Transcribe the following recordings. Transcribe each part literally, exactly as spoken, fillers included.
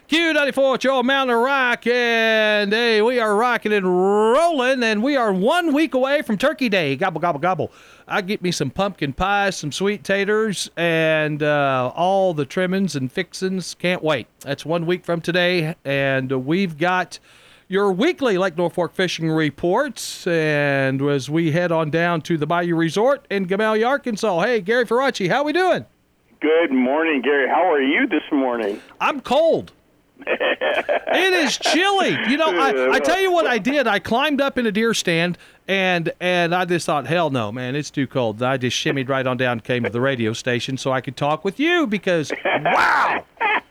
Q ninety-four, Joe Mountain Rock, and hey, we are rocking and rolling, and we are one week away from Turkey Day. Gobble, gobble, gobble. I get me some pumpkin pie, some sweet taters, and uh, all the trimmings and fixins. Can't wait. That's one week from today, and we've got your weekly Lake North Fork fishing reports, and as we head on down to the Bayou Resort in Gamelia, Arkansas. Hey, Gary Faraci, how we doing? Good morning, Gary. How are you this morning? I'm cold. It is chilly. You know, I, I tell you what I did. I climbed up in a deer stand, and and I just thought, hell no, man, it's too cold. I just shimmied right on down and came to the radio station so I could talk with you because, wow.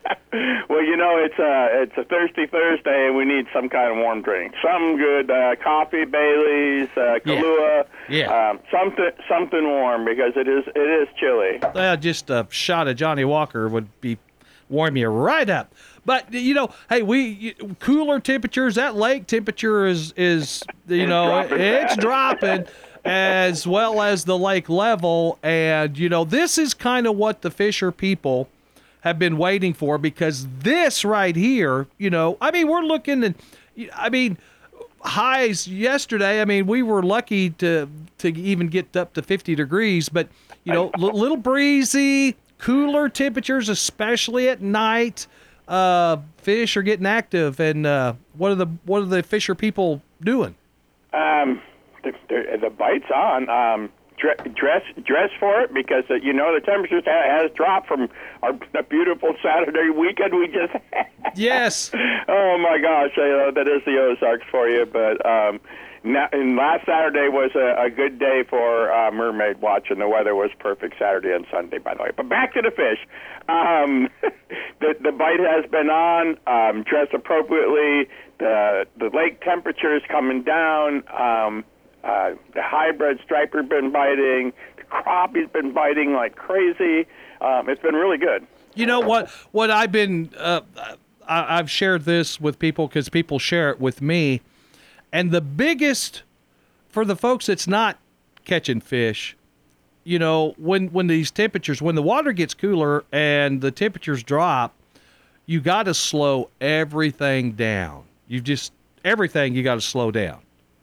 Well, you know, it's a, it's a thirsty Thursday, and we need some kind of warm drink. Some good uh, coffee, Bailey's, uh, Kahlua, yeah. yeah. Um, something something warm because it is it is chilly. Well, just a shot of Johnny Walker would be warm you right up. But, you know, hey, we cooler temperatures, that lake temperature is, is you it's know, dropping it's fast. dropping as well as the lake level. And, you know, this is kind of what the fisher people have been waiting for because this right here, you know, I mean, we're looking at, I mean, highs yesterday. I mean, we were lucky to, to even get up to fifty degrees, but, you know, a little breezy, cooler temperatures, especially at night. Uh, fish are getting active, and uh, what are the what are the fisher people doing? Um, the, the, the bite's on. Um, dress dress dress for it because uh, you know the temperatures ha- has dropped from our the beautiful Saturday weekend we just had. Yes. Oh my gosh, you know, that is the Ozarks for you. But um, now, and last Saturday was a, a good day for uh, mermaid watch, and the weather was perfect Saturday and Sunday, by the way. But back to the fish. Um, the, the bite has been on. Um, dress appropriately. The the lake temperature is coming down. Um, uh, the hybrid striper been biting. The crappie's been biting like crazy. Um, it's been really good. You know what? What I've been uh, I, I've shared this with people because people share it with me, and the biggest for the folks that's not catching fish. You know, when, when these temperatures, when the water gets cooler and the temperatures drop, you got to slow everything down. You just, everything you got to slow down.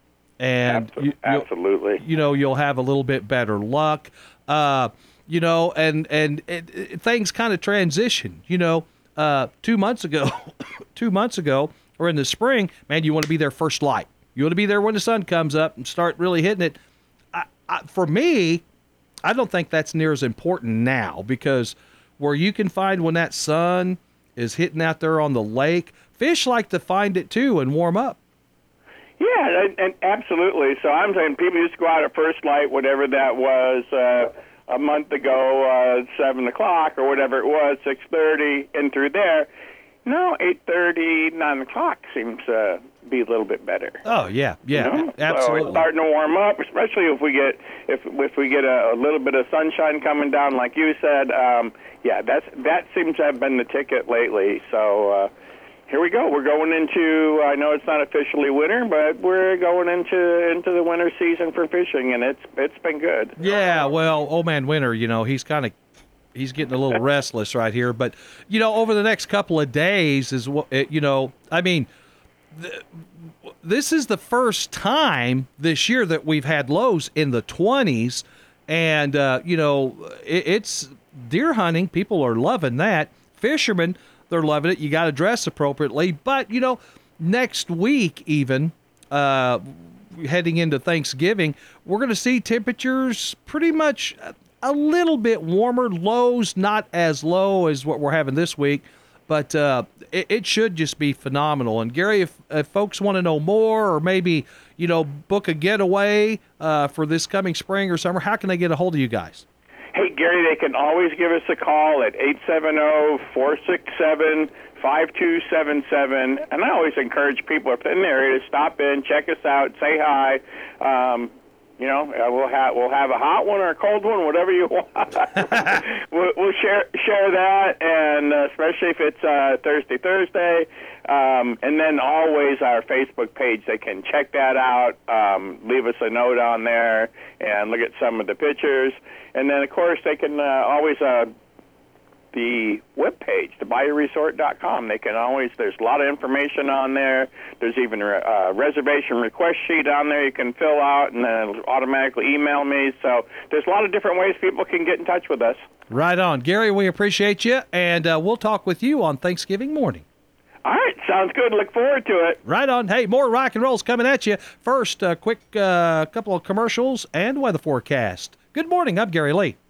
And you, absolutely, you know, you'll have a little bit better luck. Uh, you know, and, and it, it, things kind of transition, you know, uh, two months ago, two months ago, or in the spring, man, you want to be there first light. You want to be there when the sun comes up and start really hitting it. I, I, for me, I don't think that's near as important now because where you can find when that sun is hitting out there on the lake, fish like to find it too and warm up. Yeah, and, and absolutely. So I'm saying people used to go out at first light, whatever that was, uh, a month ago, uh, seven o'clock or whatever it was, six thirty, and through there. No, eight thirty, nine o'clock seems to uh, be a little bit better. Oh yeah, yeah, you know? absolutely. So it's starting to warm up, especially if we get if if we get a, a little bit of sunshine coming down, like you said. Um, yeah, that's that seems to have been the ticket lately. So uh, here we go. We're going into. I know it's not officially winter, but we're going into into the winter season for fishing, and it's it's been good. Yeah, well, old man Winter, you know, he's kind of. He's getting a little restless right here, but you know, over the next couple of days is what you know. I mean, th- this is the first time this year that we've had lows in the twenties, and uh, you know, it, it's deer hunting. People are loving that. Fishermen, they're loving it. You got to dress appropriately, but you know, next week even. Uh, heading into Thanksgiving, we're going to see temperatures pretty much a little bit warmer, lows not as low as what we're having this week, but uh, it, it should just be phenomenal. And Gary, if, if folks want to know more or maybe, you know, book a getaway uh, for this coming spring or summer, how can they get a hold of you guys? Hey, Gary, they can always give us a call at eight seven zero, four six seven, five two seven seven. And I always encourage people, if they're in the area, to stop in, check us out, say hi. Um, You know, uh, we'll have we'll have a hot one or a cold one, whatever you want. we'll, we'll share share that, and uh, especially if it's uh, Thursday Thursday, um, and then always our Facebook page. They can check that out, um, leave us a note on there, and look at some of the pictures. And then of course they can uh, always uh, the webpage, the bayou resort dot com. They can always, there's a lot of information on there. There's even a uh, reservation request sheet on there you can fill out and then it'll automatically email me. So there's a lot of different ways people can get in touch with us. Right on. Gary, we appreciate you, and uh, we'll talk with you on Thanksgiving morning. All right, sounds good. Look forward to it. Right on. Hey, more rock and roll's coming at you. First, a quick uh, couple of commercials and weather forecast. Good morning. I'm Gary Lee.